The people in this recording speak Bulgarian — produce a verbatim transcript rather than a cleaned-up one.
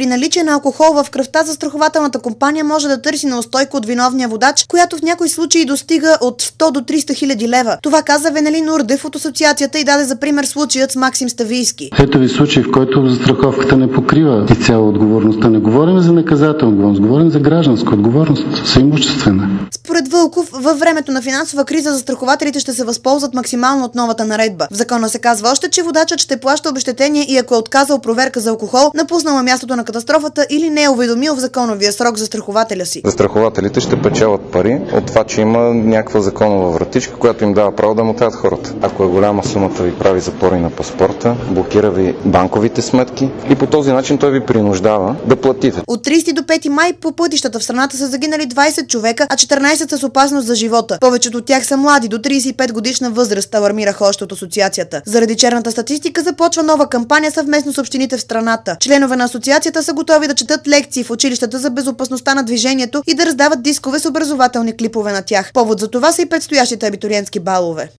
При наличие на алкохол в кръвта, застрахователната компания може да търси неустойка от виновния водач, която в някои случаи достига от сто до триста хиляди лева. Това каза Венелин Урдев от асоциацията и даде за пример случаят с Максим Ставийски. Ето ви случай, в който застраховката не покрива изцяло отговорността. Не говорим за наказателна отговорност, говорим за гражданска отговорност, съимуществена. Според Вълков, във времето на финансова криза застрахователите ще се възползват максимално от новата наредба. В закона се казва още, че водачът ще плаща обезщетение и ако е отказал проверка за алкохол, напуснал мястото на катастрофата или не е уведомил в законовия срок застрахователя си. Застрахователите ще печелят пари от това, че има някаква законова вратичка, която им дава право да мотаят хората. Ако е голяма сумата, ви прави запори на паспорта, блокира ви банковите сметки и по този начин той ви принуждава да платите. От тридесети до пети май по пътищата в страната са загинали двадесет човека, а четиринадесет са с опасност за живота. Повечето от тях са млади, до тридесет и пет годишна възраст, алармираха още от асоциацията. Заради черната статистика започва нова кампания съвместно с общините в страната. Членове на асоциацията са готови да четат лекции в училищата за безопасността на движението и да раздават дискове с образователни клипове на тях. Повод за това са и предстоящите абитуриентски балове.